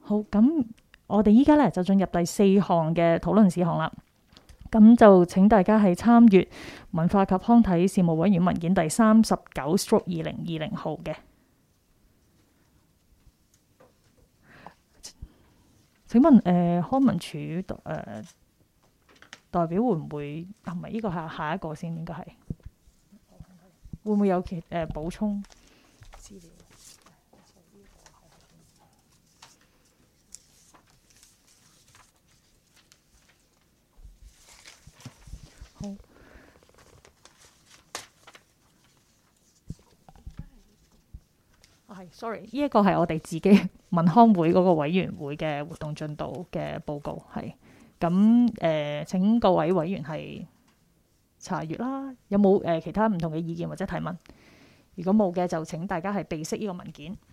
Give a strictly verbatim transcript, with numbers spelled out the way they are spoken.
好，咁我哋依家咧就進入第四項嘅討論事項啦。咁就請大家係參閱文化及康體事務委員文件第三十九 stroke 二零二零號嘅。請問誒、呃、康文署誒、呃、代表會唔會啊？唔係，呢個係下一個先，應該係會唔會有其誒、呃、補充資料？好，啊係，sorry，呢一個係我哋自己文康會嗰個委員會嘅活動進度嘅報告，係咁誒。請各位委員係查閱啦。有冇誒、呃、其他唔同嘅意見或者提問？如果冇嘅，就請大家係備悉呢個文件。